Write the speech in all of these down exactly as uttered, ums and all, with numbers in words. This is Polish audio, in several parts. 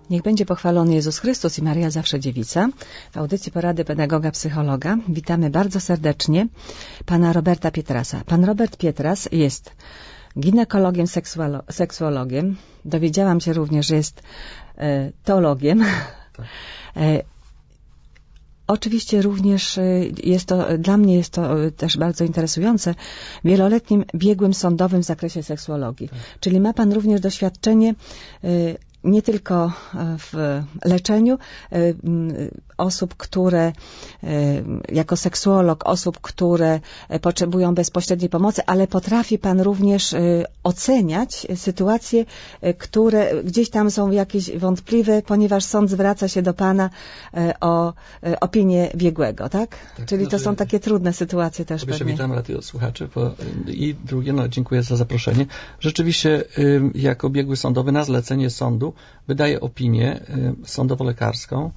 Niech będzie pochwalony Jezus Chrystus i Maria Zawsze Dziewica. W audycji Porady Pedagoga Psychologa witamy bardzo serdecznie pana Roberta Pietrasa. Pan Robert Pietras jest ginekologiem, seksuolo- seksuologiem. Dowiedziałam się również, że jest e, teologiem. Tak. E, Oczywiście również jest to, dla mnie jest to też bardzo interesujące, wieloletnim biegłym sądowym w zakresie seksuologii. Tak. Czyli ma pan również doświadczenie nie tylko w leczeniu osób, które jako seksuolog, osób, które potrzebują bezpośredniej pomocy, ale potrafi pan również oceniać sytuacje, które gdzieś tam są jakieś wątpliwe, ponieważ sąd zwraca się do pana o opinię biegłego, tak? tak Czyli to znaczy, są takie trudne sytuacje też pewnie. Witam radio słuchaczy bo, i drugie, no dziękuję za zaproszenie. Rzeczywiście jako biegły sądowy na zlecenie sądu wydaje opinię sądowo-lekarską,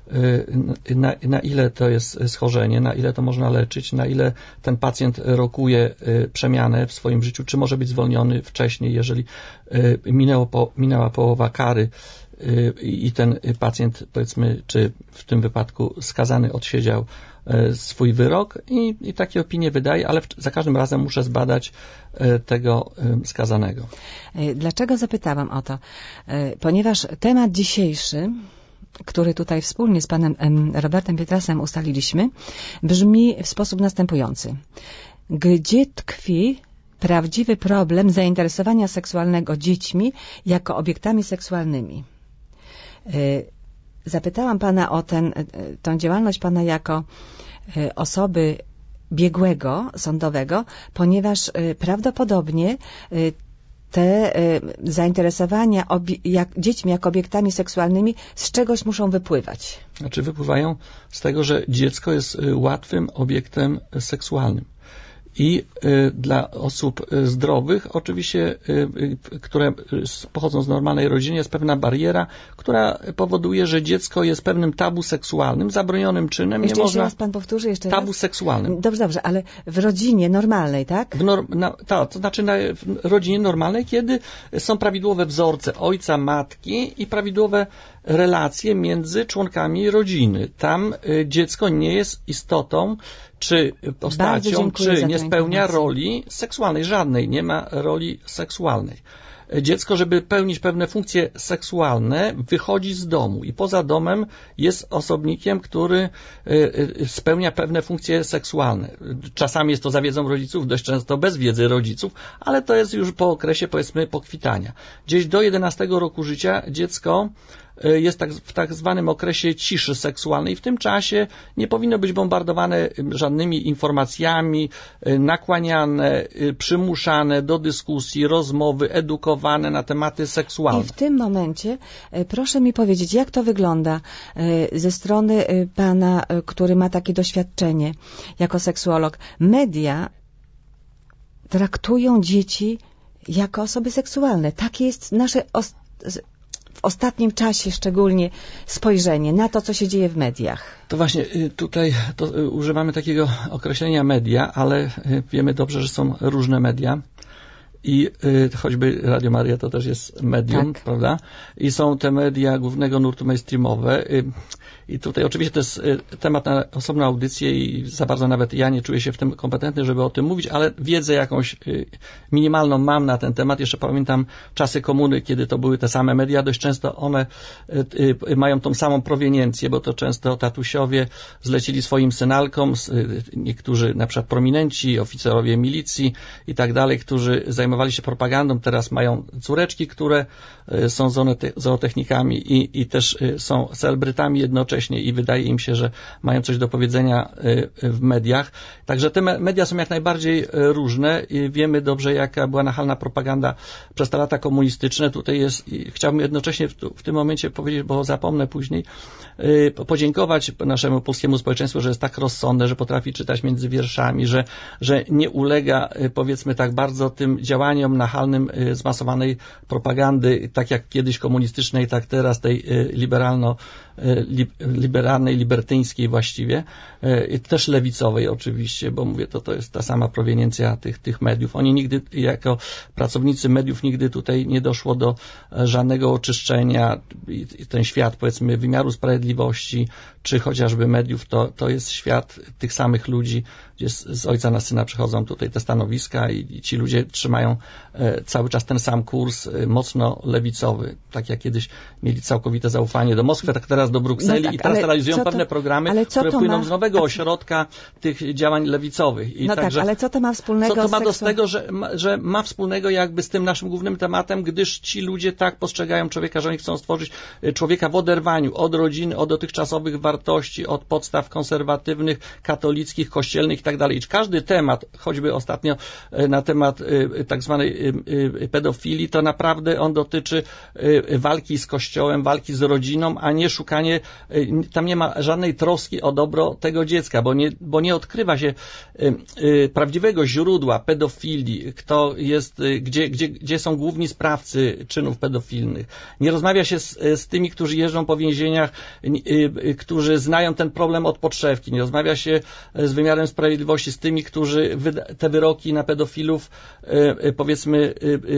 na, na ile to jest schorzenie, na ile to można leczyć, na ile ten pacjent rokuje przemianę w swoim życiu, czy może być zwolniony wcześniej, jeżeli minęło po, minęła połowa kary i ten pacjent, powiedzmy, czy w tym wypadku skazany odsiedział swój wyrok i, i takie opinie wydaje, ale za każdym razem muszę zbadać tego skazanego. Dlaczego zapytałam o to? Ponieważ temat dzisiejszy, który tutaj wspólnie z panem Robertem Pietrasem ustaliliśmy, brzmi w sposób następujący. Gdzie tkwi prawdziwy problem zainteresowania seksualnego dziećmi jako obiektami seksualnymi? Zapytałam pana o ten, tą działalność pana jako osoby biegłego sądowego, ponieważ prawdopodobnie te zainteresowania obie- jak, dziećmi jako obiektami seksualnymi z czegoś muszą wypływać. Znaczy wypływają z tego, że dziecko jest łatwym obiektem seksualnym. I y, dla osób zdrowych, oczywiście, y, y, które pochodzą z normalnej rodziny, jest pewna bariera, która powoduje, że dziecko jest pewnym tabu seksualnym, zabronionym czynem. Jeszcze, nie jeszcze można... raz pan powtórzy jeszcze Tabu raz? seksualnym. Dobrze, dobrze, ale w rodzinie normalnej, tak? W norm... na, ta, to znaczy na, w rodzinie normalnej, kiedy są prawidłowe wzorce ojca, matki i prawidłowe relacje między członkami rodziny. Tam y, dziecko nie jest istotą, czy postacią, czy nie spełnia roli seksualnej. Żadnej nie ma roli seksualnej. Dziecko, żeby pełnić pewne funkcje seksualne, wychodzi z domu i poza domem jest osobnikiem, który spełnia pewne funkcje seksualne. Czasami jest to za wiedzą rodziców, dość często bez wiedzy rodziców, ale to jest już po okresie, powiedzmy, pokwitania. Gdzieś do jedenastego roku życia dziecko jest tak, w tak zwanym okresie ciszy seksualnej. W tym czasie nie powinno być bombardowane żadnymi informacjami, nakłaniane, przymuszane do dyskusji, rozmowy, edukowane na tematy seksualne. I w tym momencie proszę mi powiedzieć, jak to wygląda ze strony pana, który ma takie doświadczenie jako seksuolog. Media traktują dzieci jako osoby seksualne. Takie jest nasze os- w ostatnim czasie szczególnie spojrzenie na to, co się dzieje w mediach. To właśnie tutaj to używamy takiego określenia media, ale wiemy dobrze, że są różne media. I y, choćby Radio Maria to też jest medium, tak. Prawda? I są te media głównego nurtu mainstreamowe. Y, I tutaj oczywiście to jest y, temat na osobną audycję i za bardzo nawet ja nie czuję się w tym kompetentny, żeby o tym mówić, ale wiedzę jakąś y, minimalną mam na ten temat. Jeszcze pamiętam czasy komuny, kiedy to były te same media. Dość często one y, y, mają tą samą proweniencję, bo to często tatusiowie zlecili swoim synalkom, y, niektórzy na przykład prominenci, oficerowie milicji i tak dalej, którzy zajmowali zajmowali się propagandą, teraz mają córeczki, które są zootechnikami i, i też są celebrytami jednocześnie i wydaje im się, że mają coś do powiedzenia w mediach. Także te media są jak najbardziej różne i wiemy dobrze, jaka była nachalna propaganda przez te lata komunistyczne. Tutaj jest, chciałbym jednocześnie w, w tym momencie powiedzieć, bo zapomnę później, podziękować naszemu polskiemu społeczeństwu, że jest tak rozsądne, że potrafi czytać między wierszami, że, że nie ulega, powiedzmy tak bardzo, tym działaniom nachalnym zmasowanej propagandy, tak jak kiedyś komunistycznej, tak teraz tej liberalno liberalnej, libertyńskiej właściwie, też lewicowej oczywiście, bo mówię, to, to jest ta sama proweniencja tych, tych mediów. Oni nigdy, jako pracownicy mediów, nigdy tutaj nie doszło do żadnego oczyszczenia. I ten świat, powiedzmy, wymiaru sprawiedliwości, czy chociażby mediów, to, to jest świat tych samych ludzi, gdzie z, z ojca na syna przechodzą tutaj te stanowiska i, i ci ludzie trzymają e, cały czas ten sam kurs, e, mocno lewicowy. Tak jak kiedyś mieli całkowite zaufanie do Moskwy, tak teraz do Brukseli, no tak, i teraz realizują to, pewne programy, które płyną ma... z nowego ośrodka tych działań lewicowych. I no także, tak, ale co to ma wspólnego co to ma z do tego, że ma, że ma wspólnego jakby z tym naszym głównym tematem, gdyż ci ludzie tak postrzegają człowieka, że oni chcą stworzyć człowieka w oderwaniu od rodziny, od dotychczasowych wartości, od podstaw konserwatywnych, katolickich, kościelnych i tak dalej. I każdy temat, choćby ostatnio na temat tak zwanej pedofilii, to naprawdę on dotyczy walki z Kościołem, walki z rodziną, a nie szukanie, tam nie ma żadnej troski o dobro tego dziecka, bo nie, bo nie odkrywa się prawdziwego źródła pedofilii, kto jest, gdzie, gdzie, gdzie są główni sprawcy czynów pedofilnych. Nie rozmawia się z, z tymi, którzy jeżdżą po więzieniach, którzy znają ten problem od podszewki. Nie rozmawia się z wymiarem sprawiedliwości, z tymi, którzy te wyroki na pedofilów, powiedzmy,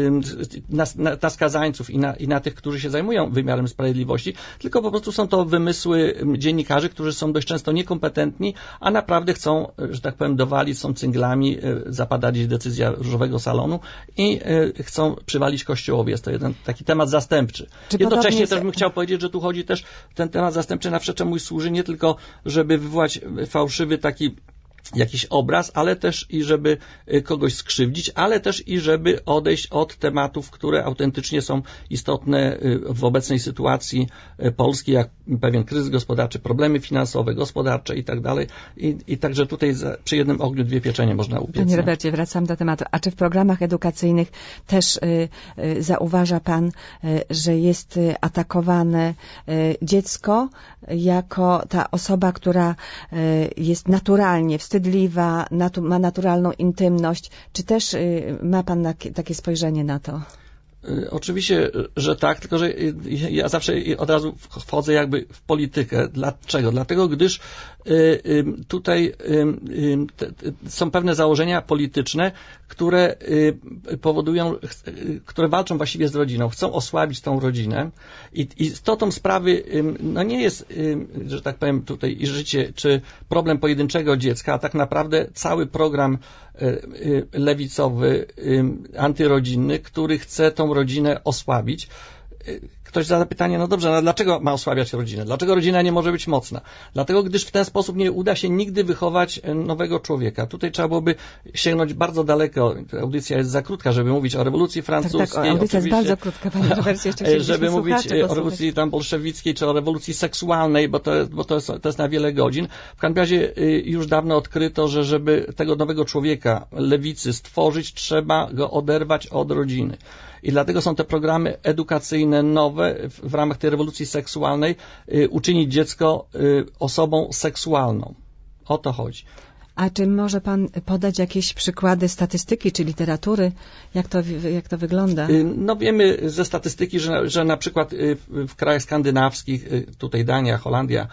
na, na, na skazańców i na, i na tych, którzy się zajmują wymiarem sprawiedliwości, tylko po prostu są to wymysły dziennikarzy, którzy są dość często niekompetentni, a naprawdę chcą, że tak powiem, dowalić, są cynglami, zapada gdzieś decyzja różowego salonu i chcą przywalić Kościołowi. Jest to jeden taki temat zastępczy. Czy jednocześnie jest... też bym chciał powiedzieć, że tu chodzi też ten temat zastępczy na czemu służy nie tylko, żeby wywołać fałszywy taki jakiś obraz, ale też i żeby kogoś skrzywdzić, ale też i żeby odejść od tematów, które autentycznie są istotne w obecnej sytuacji Polski, jak pewien kryzys gospodarczy, problemy finansowe, gospodarcze i tak dalej. I, i także tutaj za, przy jednym ogniu dwie pieczenie można upiec. Panie Robercie, wracam do tematu. A czy w programach edukacyjnych też y, y, zauważa Pan, y, że jest y, atakowane y, dziecko jako ta osoba, która y, jest naturalnie wstydliwa, natu, ma naturalną intymność? Czy też y, ma Pan na, takie spojrzenie na to? Oczywiście, że tak, tylko że ja zawsze od razu wchodzę jakby w politykę. Dlaczego? Dlatego, gdyż tutaj są pewne założenia polityczne, które powodują, które walczą właściwie z rodziną, chcą osłabić tą rodzinę i istotą sprawy no nie jest, że tak powiem tutaj i życie, czy problem pojedynczego dziecka, a tak naprawdę cały program lewicowy, antyrodzinny, który chce tą rodzinę osłabić. Ktoś zada pytanie, no dobrze, no dlaczego ma osłabiać rodzinę? Dlaczego rodzina nie może być mocna? Dlatego, gdyż w ten sposób nie uda się nigdy wychować nowego człowieka. Tutaj trzeba byłoby sięgnąć bardzo daleko. Audycja jest za krótka, żeby mówić o rewolucji francuskiej. Tak, tak, audycja jest bardzo krótka, panie Robercie, jeszcze żeby mówić o rewolucji tam bolszewickiej, czy o rewolucji seksualnej, bo to jest, bo to jest, to jest na wiele godzin. W każdym razie już dawno odkryto, że żeby tego nowego człowieka, lewicy, stworzyć, trzeba go oderwać od rodziny. I dlatego są te programy edukacyjne nowe w, w ramach tej rewolucji seksualnej, y, uczynić dziecko y, osobą seksualną. O to chodzi. A czy może Pan podać jakieś przykłady statystyki czy literatury? Jak to, jak to wygląda? No wiemy ze statystyki, że, że na przykład w krajach skandynawskich, tutaj Dania, Holandia,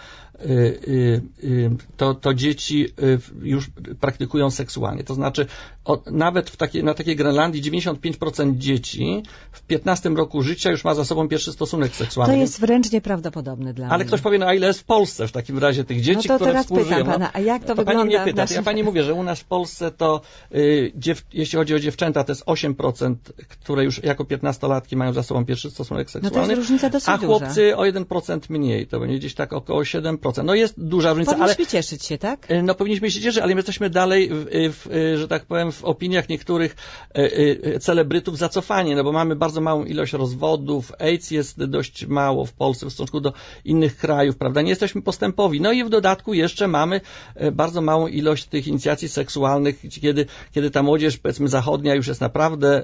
to, to dzieci już praktykują seksualnie. To znaczy o, nawet w takiej, na takiej Grenlandii dziewięćdziesiąt pięć procent dzieci w piętnastym roku życia już ma za sobą pierwszy stosunek seksualny. To jest wręcz nieprawdopodobne dla Ale mnie. Ale ktoś powie, no a ile jest w Polsce w takim razie tych dzieci, no to które teraz współżyją? Pytam pana, a jak to, to wygląda? Pani mnie pyta, naszym... ja pani mówię, że u nas w Polsce to y, dziew, jeśli chodzi o dziewczęta, to jest osiem procent, które już jako piętnastolatki mają za sobą pierwszy stosunek seksualny. No to jest różnica dosyć a chłopcy duża. o jeden procent mniej, to będzie gdzieś tak około siedem procent. No jest duża różnica, powinniśmy ale... Powinniśmy cieszyć się, tak? No powinniśmy się cieszyć, ale my jesteśmy dalej, w, w, że tak powiem, w opiniach niektórych celebrytów zacofani, no bo mamy bardzo małą ilość rozwodów, AIDS jest dość mało w Polsce w stosunku do innych krajów, prawda? Nie jesteśmy postępowi. No i w dodatku jeszcze mamy bardzo małą ilość ilość tych inicjacji seksualnych, kiedy, kiedy ta młodzież, powiedzmy, zachodnia już jest naprawdę,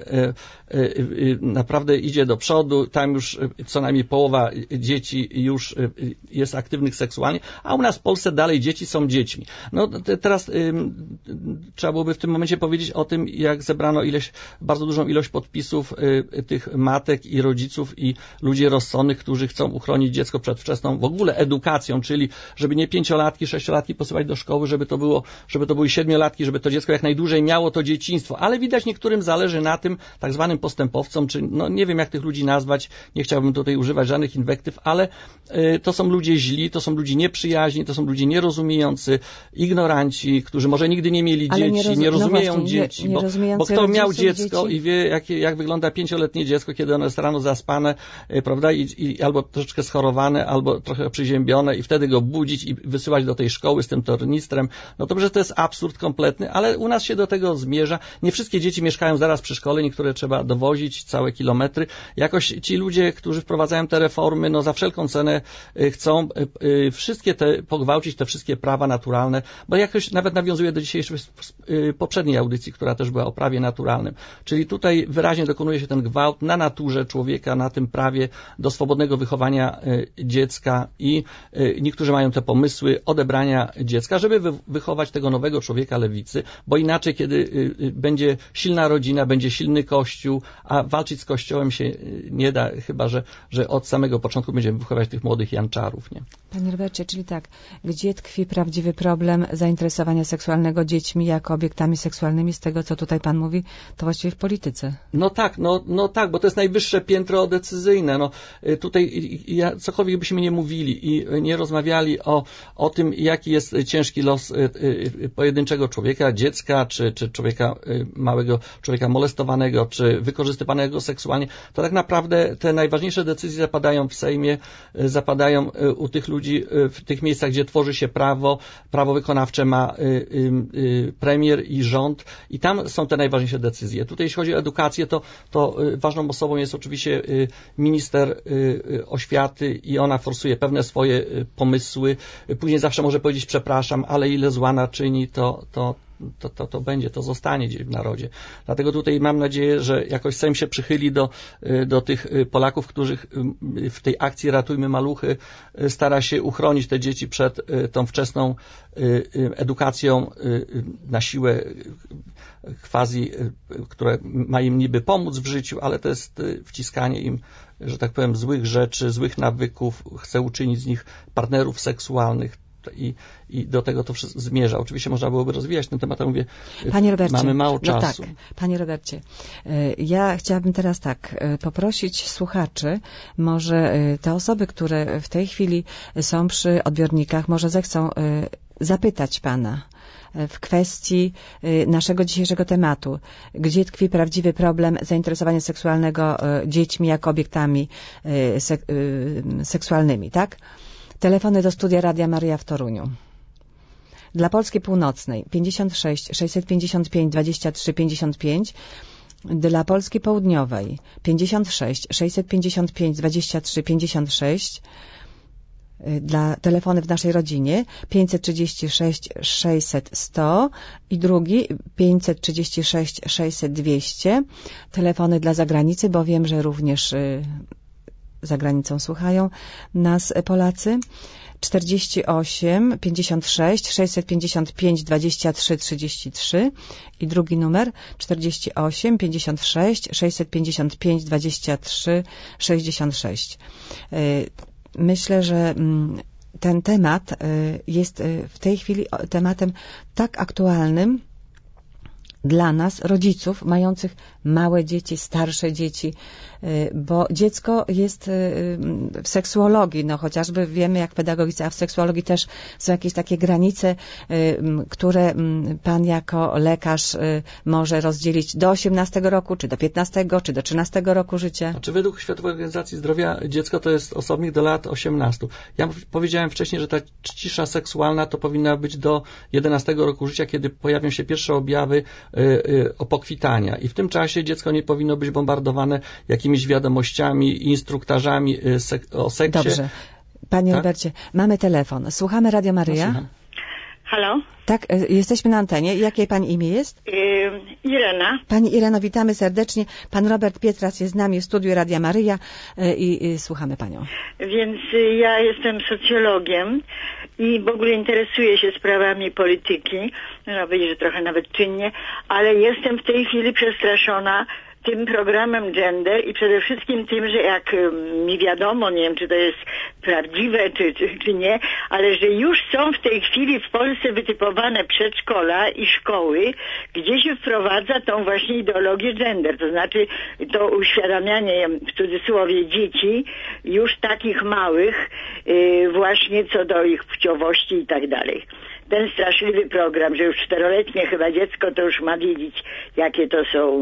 naprawdę idzie do przodu, tam już co najmniej połowa dzieci już jest aktywnych seksualnie, a u nas w Polsce dalej dzieci są dziećmi. No teraz trzeba byłoby w tym momencie powiedzieć o tym, jak zebrano ileś, bardzo dużą ilość podpisów tych matek i rodziców i ludzi rozsądnych, którzy chcą uchronić dziecko przed wczesną w ogóle edukacją, czyli żeby nie pięciolatki, sześciolatki posyłać do szkoły, żeby to było, żeby to były siedmiolatki, żeby to dziecko jak najdłużej miało to dzieciństwo. Ale widać, niektórym zależy na tym, tak zwanym postępowcom, czy no nie wiem, jak tych ludzi nazwać, nie chciałbym tutaj używać żadnych inwektyw, ale y, to są ludzie źli, to są ludzie nieprzyjaźni, to są ludzie nierozumiejący, ignoranci, którzy może nigdy nie mieli ale dzieci, nie, roz... nie rozumieją no właśnie, dzieci, nie, nie bo, bo kto miał dziecko dzieci? i wie, jak, jak wygląda pięcioletnie dziecko, kiedy ono jest rano zaspane, y, prawda, I, i albo troszeczkę schorowane, albo trochę przyziębione i wtedy go budzić i wysyłać do tej szkoły z tym tornistrem, no to, że to jest absurd kompletny, ale u nas się do tego zmierza. Nie wszystkie dzieci mieszkają zaraz przy szkole, niektóre trzeba dowozić całe kilometry. Jakoś ci ludzie, którzy wprowadzają te reformy, no za wszelką cenę chcą wszystkie te, pogwałcić te wszystkie prawa naturalne, bo jakoś nawet nawiązuje do dzisiejszej poprzedniej audycji, która też była o prawie naturalnym. Czyli tutaj wyraźnie dokonuje się ten gwałt na naturze człowieka, na tym prawie do swobodnego wychowania dziecka i niektórzy mają te pomysły odebrania dziecka, żeby wychować tego nowego człowieka lewicy, bo inaczej, kiedy będzie silna rodzina, będzie silny Kościół, a walczyć z Kościołem się nie da, chyba że, że od samego początku będziemy wychować tych młodych janczarów. Nie? Panie Robercie, czyli tak, gdzie tkwi prawdziwy problem zainteresowania seksualnego dziećmi jako obiektami seksualnymi, z tego, co tutaj pan mówi, to właściwie w polityce. No tak, no, no tak, bo to jest najwyższe piętro decyzyjne. No, tutaj ja, cokolwiek byśmy nie mówili i nie rozmawiali o, o tym, jaki jest ciężki los pojedynczego człowieka, dziecka, czy, czy człowieka, małego człowieka molestowanego, czy wykorzystywanego seksualnie, to tak naprawdę te najważniejsze decyzje zapadają w Sejmie, zapadają u tych ludzi w tych miejscach, gdzie tworzy się prawo, prawo wykonawcze ma premier i rząd i tam są te najważniejsze decyzje. Tutaj jeśli chodzi o edukację, to, to ważną osobą jest oczywiście minister oświaty i ona forsuje pewne swoje pomysły. Później zawsze może powiedzieć przepraszam, ale ile zła naczyni, to, to, to, to, to będzie, to zostanie gdzieś w narodzie. Dlatego tutaj mam nadzieję, że jakoś Sejm się przychyli do, do tych Polaków, którzy w tej akcji Ratujmy Maluchy stara się uchronić te dzieci przed tą wczesną edukacją na siłę quasi, które ma im niby pomóc w życiu, ale to jest wciskanie im, że tak powiem, złych rzeczy, złych nawyków, chce uczynić z nich partnerów seksualnych. I, I do tego to wszystko zmierza. Oczywiście można byłoby rozwijać ten temat, ale mówię, Panie Robercie, mamy mało no czasu. Tak, Panie Robercie, ja chciałabym teraz tak poprosić słuchaczy, może te osoby, które w tej chwili są przy odbiornikach, może zechcą zapytać Pana w kwestii naszego dzisiejszego tematu. Gdzie tkwi prawdziwy problem zainteresowania seksualnego dziećmi jako obiektami sek seksualnymi, tak? Telefony do studia Radia Maryja w Toruniu. Dla Polski Północnej pięćdziesiąt sześć sześćset pięćdziesiąt pięć dwadzieścia trzy pięćdziesiąt pięć. Dla Polski Południowej pięćdziesiąt sześć sześćset pięćdziesiąt pięć dwadzieścia trzy pięćdziesiąt sześć. Dla telefony w naszej rodzinie pięćset trzydzieści sześć sześćset sto i drugi pięćset trzydzieści sześć sześćset dwieście. Telefony dla zagranicy, bo wiem, że również za granicą słuchają nas Polacy. czterdzieści osiem pięćdziesiąt sześć sześćset pięćdziesiąt pięć dwadzieścia trzy trzydzieści trzy i drugi numer czterdzieści osiem pięćdziesiąt sześć sześćset pięćdziesiąt pięć dwadzieścia trzy sześćdziesiąt sześć. Myślę, że ten temat jest w tej chwili tematem tak aktualnym dla nas, rodziców mających małe dzieci, starsze dzieci, bo dziecko jest w seksuologii, no chociażby wiemy jak w pedagogice, a w seksuologii też są jakieś takie granice, które pan jako lekarz może rozdzielić do osiemnastego roku, czy do piętnastego, czy do trzynastego roku życia. A czy według Światowej Organizacji Zdrowia dziecko to jest osobnik do lat osiemnastu? Ja powiedziałem wcześniej, że ta cisza seksualna to powinna być do jedenastego roku życia, kiedy pojawią się pierwsze objawy opokwitania i w tym czasie dziecko nie powinno być bombardowane jakimiś wiadomościami, instruktażami o seksie. Dobrze. Panie tak? Robercie, mamy telefon. Słuchamy Radio Maryja. No, Halo? Tak, jesteśmy na antenie. Jakie pani imię jest? Yy, Irena. Pani Ireno, witamy serdecznie. Pan Robert Pietras jest z nami w studiu Radia Maryja i, i słuchamy panią. Więc ja jestem socjologiem i w ogóle interesuję się sprawami polityki. Można powiedzieć, że trochę nawet czynnie, ale jestem w tej chwili przestraszona tym programem gender i przede wszystkim tym, że jak mi wiadomo, nie wiem czy to jest prawdziwe czy, czy, czy nie, ale że już są w tej chwili w Polsce wytypowane przedszkola i szkoły, gdzie się wprowadza tą właśnie ideologię gender, to znaczy to uświadamianie w cudzysłowie dzieci już takich małych yy, właśnie co do ich płciowości i tak dalej. Ten straszliwy program, że już czteroletnie chyba dziecko to już ma wiedzieć, jakie to są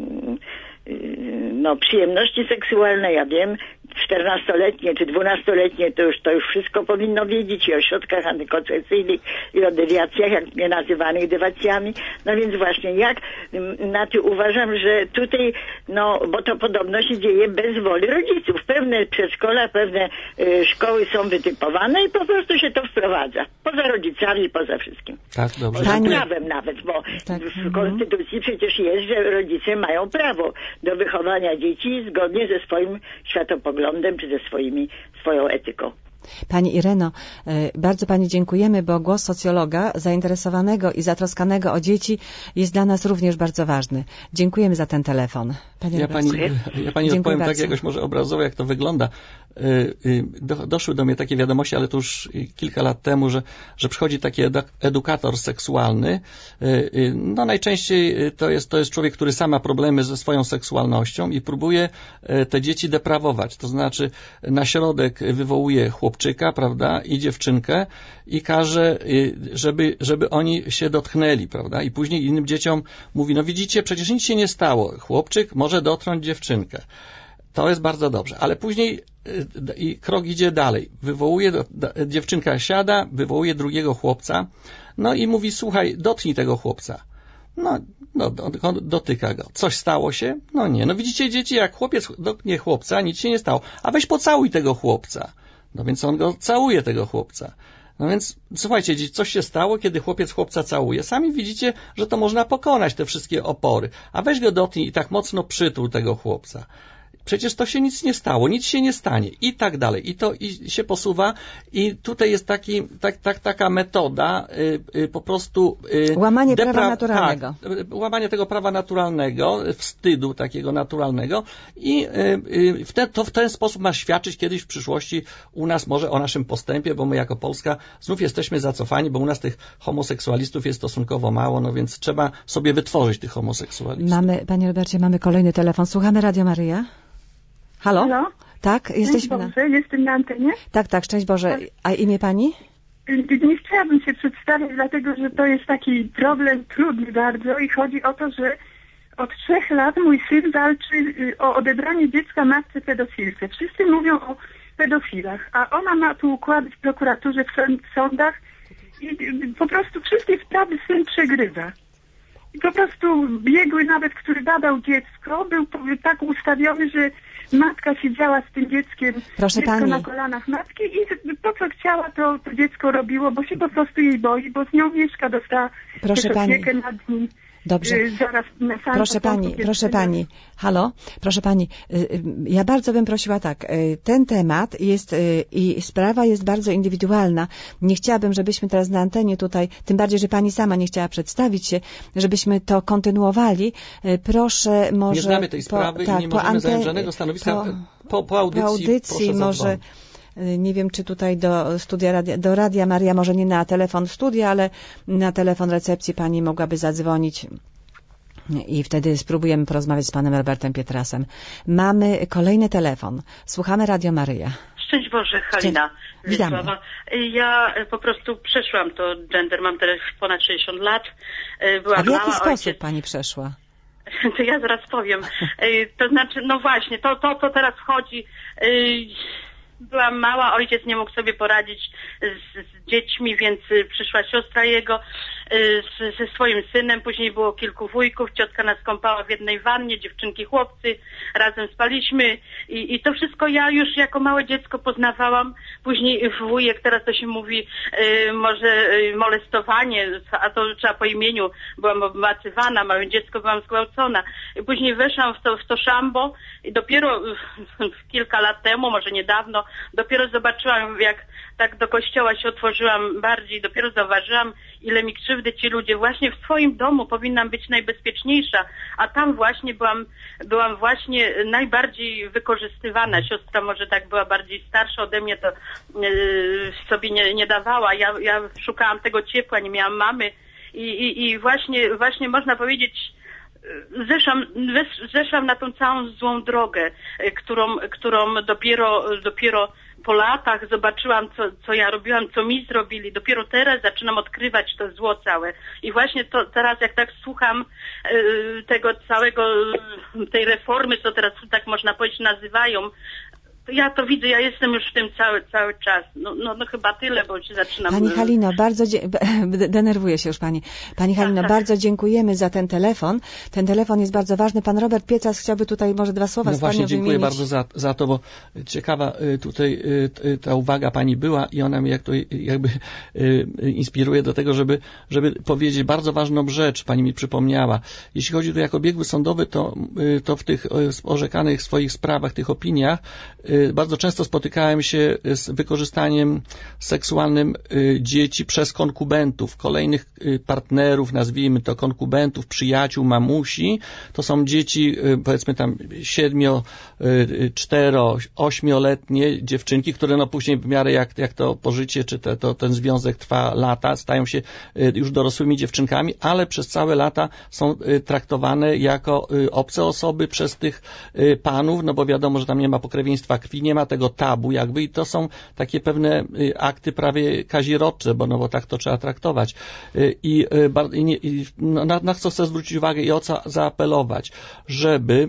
no, przyjemności seksualne, ja wiem, czternastoletnie czy dwunastoletnie to już, to już wszystko powinno wiedzieć i o środkach antykoncepcyjnych i o dewiacjach, jak nie nazywanych dewacjami. No więc właśnie, jak na ty uważam, że tutaj, no, bo to podobno się dzieje bez woli rodziców. Pewne przedszkola, pewne y, szkoły są wytypowane i po prostu się to wprowadza. Poza rodzicami, poza wszystkim. Tak, dobrze. Poza prawem nawet, bo tak. w Konstytucji przecież jest, że rodzice mają prawo do wychowania dzieci zgodnie ze swoim światopoglądem, czy ze swoimi, swoją etyką. Pani Ireno, bardzo Pani dziękujemy, bo głos socjologa zainteresowanego i zatroskanego o dzieci jest dla nas również bardzo ważny. Dziękujemy za ten telefon. Panie ja, pani, ja Pani odpowiem bardzo. Tak jakoś może obrazowo, jak to wygląda. Do, doszły do mnie takie wiadomości, ale to już kilka lat temu, że, że przychodzi taki edukator seksualny. No najczęściej to jest, to jest człowiek, który sam ma problemy ze swoją seksualnością i próbuje te dzieci deprawować. To znaczy na środek wywołuje chłopczyka, prawda, i dziewczynkę i każe, żeby, żeby oni się dotknęli, prawda, i później innym dzieciom mówi, no widzicie, przecież nic się nie stało. Chłopczyk może dotknąć dziewczynkę. To jest bardzo dobrze, ale później i krok idzie dalej. Wywołuje, dziewczynka siada, wywołuje drugiego chłopca, no i mówi, słuchaj, dotknij tego chłopca. No, no dotyka go. Coś stało się? No nie. No widzicie, dzieci, jak chłopiec dotknie chłopca, nic się nie stało. A weź pocałuj tego chłopca. No więc on go całuje, tego chłopca. No więc słuchajcie, coś się stało, kiedy chłopiec chłopca całuje. Sami widzicie, że to można pokonać, te wszystkie opory. A weź go dotknij i tak mocno przytul tego chłopca. Przecież to się nic nie stało, nic się nie stanie i tak dalej. I to i się posuwa i tutaj jest taki, tak, tak, taka metoda y, y, po prostu... Y, łamanie depra- prawa naturalnego. Tak, łamanie tego prawa naturalnego, wstydu takiego naturalnego i y, y, w, te, to w ten sposób ma świadczyć kiedyś w przyszłości u nas może o naszym postępie, bo my jako Polska znów jesteśmy zacofani, bo u nas tych homoseksualistów jest stosunkowo mało, no więc trzeba sobie wytworzyć tych homoseksualistów. Mamy, Panie Robercie, mamy kolejny telefon. Słuchamy Radio Maryja. Halo? Halo? Tak, jesteśmy Szczęść Boże, na... jestem na antenie. Tak, tak, szczęść Boże. A imię Pani? Nie chciałabym się przedstawić, dlatego że to jest taki problem trudny bardzo i chodzi o to, że od trzech lat mój syn walczy o odebranie dziecka matce pedofilce. Wszyscy mówią o pedofilach, a ona ma tu układy w prokuraturze, w sądach i po prostu wszystkie sprawy syn przegrywa. I po prostu biegły nawet, który badał dziecko, był tak ustawiony, że matka siedziała z tym dzieckiem, Proszę dziecko pani. na kolanach matki i to, co chciała, to, to dziecko robiło, bo się po prostu jej boi, bo z nią mieszka, dostała Proszę też pani. opiekę nad nim. Dobrze. Zaraz na samym proszę pani, proszę pani. Halo? Proszę pani, ja bardzo bym prosiła tak, ten temat jest i sprawa jest bardzo indywidualna. Nie chciałabym, żebyśmy teraz na antenie tutaj, tym bardziej, że pani sama nie chciała przedstawić się, żebyśmy to kontynuowali. Proszę może... Nie znamy tej sprawy po, tak, i nie możemy ante, zająć żadnego stanowiska po, po, po audycji. Po audycji może... Nie wiem, czy tutaj do studia radia, do Radia Maryja, może nie na telefon studia, ale na telefon recepcji pani mogłaby zadzwonić i wtedy spróbujemy porozmawiać z panem Robertem Pietrasem. Mamy kolejny telefon. Słuchamy Radio Maryja. Szczęść Boże, Halina. Witamy. Ja po prostu przeszłam to gender, mam teraz ponad sześćdziesiąt lat. Byłam A w jaki mała, sposób ojciec... pani przeszła? To ja zaraz powiem. To znaczy, no właśnie, to, to co teraz wchodzi... Byłam mała, ojciec nie mógł sobie poradzić z, z dziećmi, więc przyszła siostra jego z, ze swoim synem, później było kilku wujków, ciotka nas kąpała w jednej wannie, dziewczynki, chłopcy, razem spaliśmy i, i to wszystko ja już jako małe dziecko poznawałam. Później wujek, teraz to się mówi y, może y, molestowanie, a to trzeba po imieniu, byłam obmacywana, małe dziecko, byłam zgwałcona. I później weszłam w to, w to szambo i dopiero kilka lat temu, może niedawno, dopiero zobaczyłam, jak tak do kościoła się otworzyłam bardziej, dopiero zauważyłam, ile mi krzywdy ci ludzie. Właśnie w swoim domu powinnam być najbezpieczniejsza, a tam właśnie byłam, byłam właśnie najbardziej wykorzystywana. Siostra może tak była bardziej starsza ode mnie, to yy, sobie nie, nie dawała. Ja, ja szukałam tego ciepła, nie miałam mamy i, i, i właśnie, właśnie można powiedzieć, Zeszłam, zeszłam na tą całą złą drogę, którą, którą dopiero, dopiero po latach zobaczyłam, co, co ja robiłam, co mi zrobili. Dopiero teraz zaczynam odkrywać to zło całe. I właśnie to teraz, jak tak słucham y, tego całego, tej reformy, co teraz tak można powiedzieć nazywają, ja to widzę, ja jestem już w tym cały, cały czas. No, no, no chyba tyle, bo się zaczynam... Pani Halino, bardzo dzie- denerwuje się już Pani. Pani Halino, tak, tak. bardzo dziękujemy za ten telefon. Ten telefon jest bardzo ważny. Pan Robert Pietras chciałby tutaj może dwa słowa no z Panią właśnie, dziękuję wymienić. bardzo za, za to, bo ciekawa tutaj ta uwaga Pani była i ona mnie jak to jakby inspiruje do tego, żeby, żeby powiedzieć bardzo ważną rzecz. Pani mi przypomniała. Jeśli chodzi tu jako biegły sądowy, to, to w tych orzekanych swoich sprawach, tych opiniach, bardzo często spotykałem się z wykorzystaniem seksualnym dzieci przez konkubentów, kolejnych partnerów, nazwijmy to konkubentów, przyjaciół, mamusi. To są dzieci, powiedzmy tam siedmio, cztero, ośmioletnie dziewczynki, które no później w miarę jak, jak to pożycie, czy te, to, ten związek trwa lata, stają się już dorosłymi dziewczynkami, ale przez całe lata są traktowane jako obce osoby przez tych panów, no bo wiadomo, że tam nie ma pokrewieństwa krwi, nie ma tego tabu jakby i to są takie pewne akty prawie kazirodcze, bo no bo tak to trzeba traktować. I, i, i no, na, na co chcę zwrócić uwagę i o co zaapelować, żeby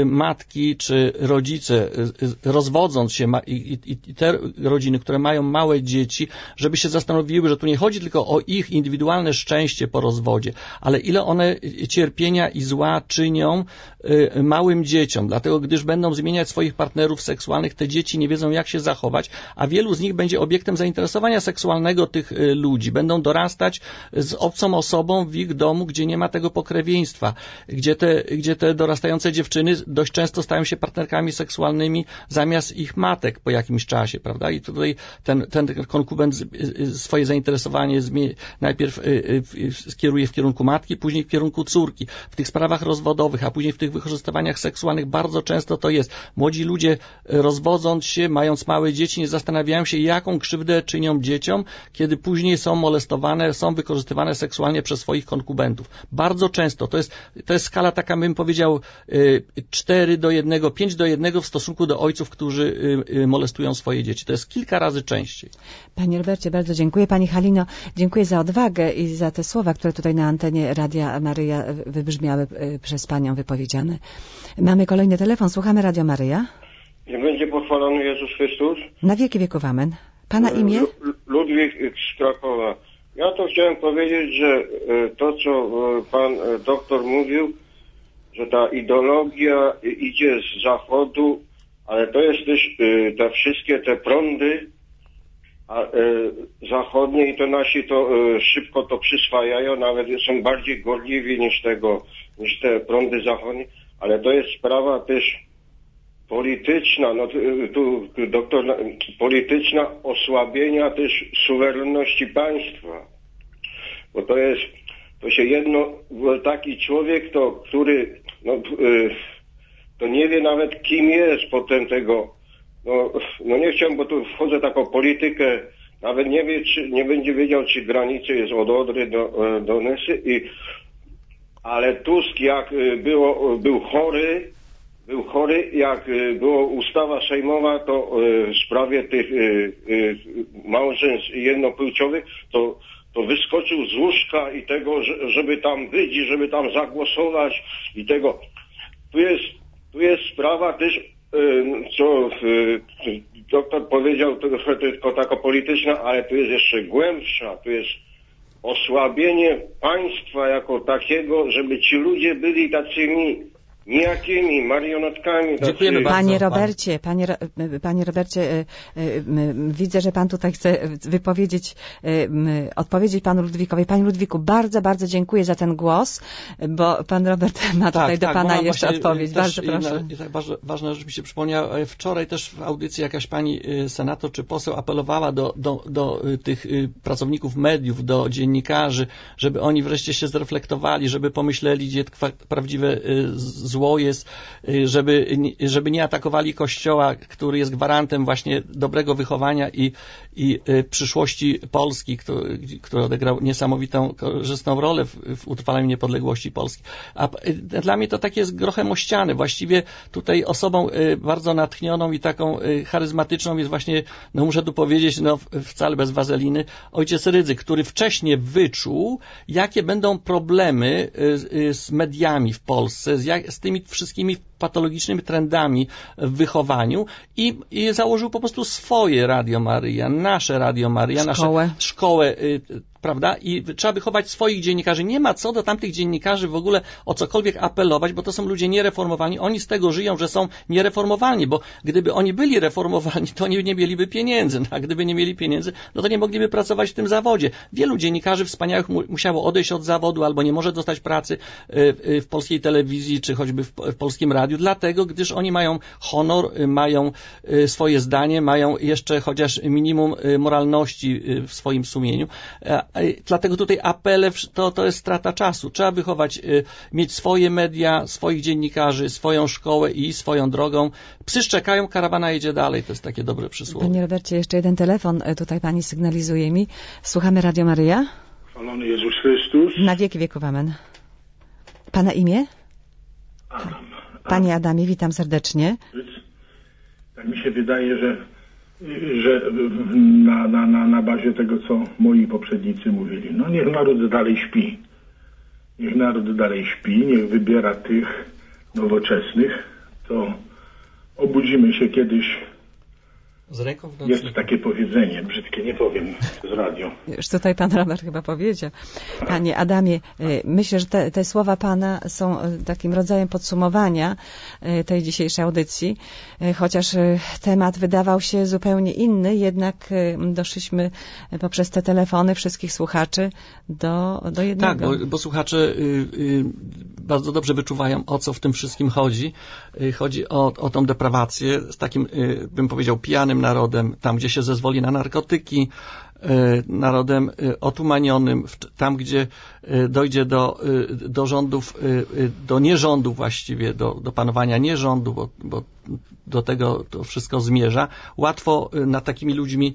matki czy rodzice rozwodząc się ma, i, i, i te rodziny, które mają małe dzieci, żeby się zastanowiły, że tu nie chodzi tylko o ich indywidualne szczęście po rozwodzie, ale ile one cierpienia i zła czynią y, małym dzieciom, dlatego gdyż będą zmieniać swoich partnerów seksualnych, te dzieci nie wiedzą jak się zachować, a wielu z nich będzie obiektem zainteresowania seksualnego tych y, ludzi. Będą dorastać z obcą osobą w ich domu, gdzie nie ma tego pokrewieństwa, gdzie te, gdzie te dorastające dziewczyny dość często stają się partnerkami seksualnymi zamiast ich matek po jakimś czasie, prawda? I tutaj ten, ten konkubent swoje zainteresowanie najpierw skieruje w kierunku matki, później w kierunku córki. W tych sprawach rozwodowych, a później w tych wykorzystywaniach seksualnych bardzo często to jest. Młodzi ludzie rozwodząc się, mając małe dzieci, nie zastanawiają się, jaką krzywdę czynią dzieciom, kiedy później są molestowane, są wykorzystywane seksualnie przez swoich konkubentów. Bardzo często. To jest, to jest skala taka, bym powiedział, cztery do jednego, pięć do jednego w stosunku do ojców, którzy molestują swoje dzieci. To jest kilka razy częściej. Panie Robercie, bardzo dziękuję. Pani Halino, dziękuję za odwagę i za te słowa, które tutaj na antenie Radia Maryja wybrzmiały przez Panią wypowiedziane. Mamy kolejny telefon. Słuchamy Radio Maryja. Nie będzie pochwalony Jezus Chrystus? Na wieki wieków, amen. Pana imię? Ludwik z Krakowa. Ja to chciałem powiedzieć, że to, co pan doktor mówił, że ta ideologia idzie z zachodu, ale to jest też y, te wszystkie te prądy a, y, zachodnie i to nasi to y, szybko to przyswajają, nawet są bardziej gorliwi niż tego, niż te prądy zachodnie, ale to jest sprawa też polityczna, no tu, tu doktor, polityczna osłabienia też suwerenności państwa, bo to jest to się jedno, taki człowiek, to, który no, to nie wie nawet kim jest potem tego, no, no nie chciałem, bo tu wchodzę taką politykę, nawet nie wie, czy nie będzie wiedział, czy granice jest od Odry do, do Nysy, i, ale Tusk jak było, był chory, był chory, jak była ustawa sejmowa, to w sprawie tych małżeństw jednopłciowych, to to wyskoczył z łóżka i tego, żeby tam być i żeby tam zagłosować i tego. Tu jest, tu jest sprawa też, co doktor powiedział, to tylko taka polityczna, ale tu jest jeszcze głębsza, tu jest osłabienie państwa jako takiego, żeby ci ludzie byli tacymi nijakimi marionetkami. Dziękujemy bardzo. Panie Robercie, panie, panie Robercie, widzę, że pan tutaj chce wypowiedzieć, odpowiedzieć panu Ludwikowi. Panie Ludwiku, bardzo, bardzo dziękuję za ten głos, bo pan Robert ma tutaj tak, do tak, pana jeszcze odpowiedź. Bardzo proszę. I tak ważne, ważne, że mi się przypomniała, wczoraj też w audycji jakaś pani senator czy poseł apelowała do, do, do tych pracowników mediów, do dziennikarzy, żeby oni wreszcie się zreflektowali, żeby pomyśleli, gdzie prawdziwe zło jest, żeby, żeby nie atakowali Kościoła, który jest gwarantem właśnie dobrego wychowania i, i przyszłości Polski, który, który odegrał niesamowitą, korzystną rolę w, w utrwalaniu niepodległości Polski. A dla mnie to takie jest grochem o ścianę. Właściwie tutaj osobą bardzo natchnioną i taką charyzmatyczną jest właśnie, no muszę tu powiedzieć, no wcale bez wazeliny, ojciec Rydzyk, który wcześniej wyczuł, jakie będą problemy z, z mediami w Polsce, z, jak, z tymi wszystkimi patologicznymi trendami w wychowaniu i, i założył po prostu swoje Radio Maryja, nasze Radio Maryja, szkołę. nasze szkołę, y, prawda? I trzeba wychować swoich dziennikarzy. Nie ma co do tamtych dziennikarzy w ogóle o cokolwiek apelować, bo to są ludzie niereformowani. Oni z tego żyją, że są niereformowalni, bo gdyby oni byli reformowani, to oni nie mieliby pieniędzy. A gdyby nie mieli pieniędzy, no to nie mogliby pracować w tym zawodzie. Wielu dziennikarzy wspaniałych mu, musiało odejść od zawodu albo nie może dostać pracy y, w polskiej telewizji, czy choćby w, w polskim radiu, dlatego, gdyż oni mają honor, mają y, swoje zdanie, mają jeszcze chociaż minimum y, moralności y, w swoim sumieniu. Dlatego tutaj apele to, to jest strata czasu. Trzeba wychować, mieć swoje media, swoich dziennikarzy, swoją szkołę i swoją drogą. Psy szczekają, karawana jedzie dalej. To jest takie dobre przysłowie. Panie Robercie, jeszcze jeden telefon tutaj pani sygnalizuje mi. Słuchamy Radio Maryja. Chwalony Jezus Chrystus. Na wieki wieków, amen. Pana imię? Adam. Panie Adamie, witam serdecznie. Tak mi się wydaje, że że na, na, na, na bazie tego, co moi poprzednicy mówili. No niech naród dalej śpi. Niech naród dalej śpi, niech wybiera tych nowoczesnych, to obudzimy się kiedyś. Z ręką w Jest takie powiedzenie, brzydkie, nie powiem z radio. Już tutaj pan Robert chyba powiedział. Panie Adamie, myślę, że te, te słowa pana są takim rodzajem podsumowania tej dzisiejszej audycji, chociaż temat wydawał się zupełnie inny, jednak doszliśmy poprzez te telefony wszystkich słuchaczy do, do jednego. Tak, bo, bo słuchacze y, y, bardzo dobrze wyczuwają, o co w tym wszystkim chodzi. Y, chodzi o, o tą deprawację z takim, y, bym powiedział, pijanym narodem, tam gdzie się zezwoli na narkotyki, narodem otumanionym, tam gdzie dojdzie do, do rządów, do nierządów właściwie, do, do panowania nierządu, bo, bo do tego to wszystko zmierza. Łatwo nad takimi ludźmi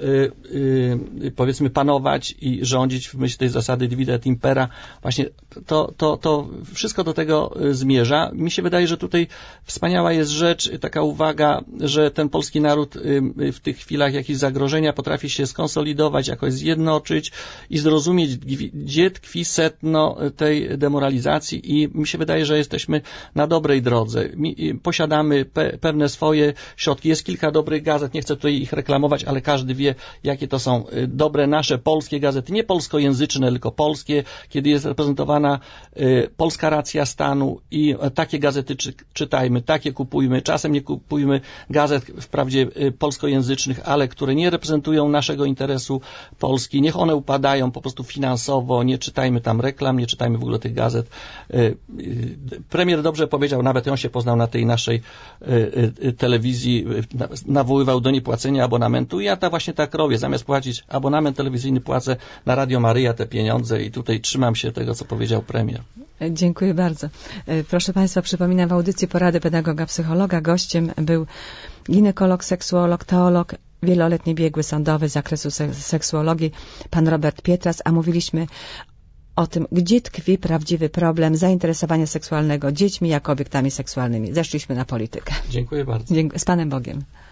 powiedzmy panować i rządzić w myśl tej zasady divide et impera. Właśnie to, to, to wszystko do tego zmierza. Mi się wydaje, że tutaj wspaniała jest rzecz, taka uwaga, że ten polski naród w tych chwilach jakichś zagrożenia potrafi się skonsolidować, jakoś zjednoczyć i zrozumieć, gdzie tkwi sedno tej demoralizacji i mi się wydaje, że jesteśmy na dobrej drodze. Posiadamy pe pewne swoje środki. Jest kilka dobrych gazet, nie chcę tutaj ich reklamować, ale każdy wie, jakie to są dobre nasze polskie gazety, nie polskojęzyczne, tylko polskie, kiedy jest reprezentowana y, polska racja stanu i takie gazety czy, czytajmy, takie kupujmy. Czasem nie kupujmy gazet wprawdzie y, polskojęzycznych, ale które nie reprezentują naszego interesu Polski. Niech one upadają po prostu finansowo, nie czytajmy tam reklam, nie czytajmy w ogóle tych gazet. Y, y, premier dobrze powiedział, nawet on się poznał na tej naszej y, y, telewizji, y, nawoływał do niepłacenia abonamentu i ja ta właśnie tak robię. Zamiast płacić abonament telewizyjny, płacę na Radio Maryja te pieniądze i tutaj trzymam się tego, co powiedział premier. Dziękuję bardzo. Proszę Państwa, przypominam, w audycji Porady Pedagoga Psychologa gościem był ginekolog, seksuolog, teolog, wieloletni biegły sądowy z zakresu se seksuologii, pan Robert Pietras, a mówiliśmy o tym, gdzie tkwi prawdziwy problem zainteresowania seksualnego dziećmi jako obiektami seksualnymi. Zeszliśmy na politykę. Dziękuję bardzo. Dziękuję. Z Panem Bogiem.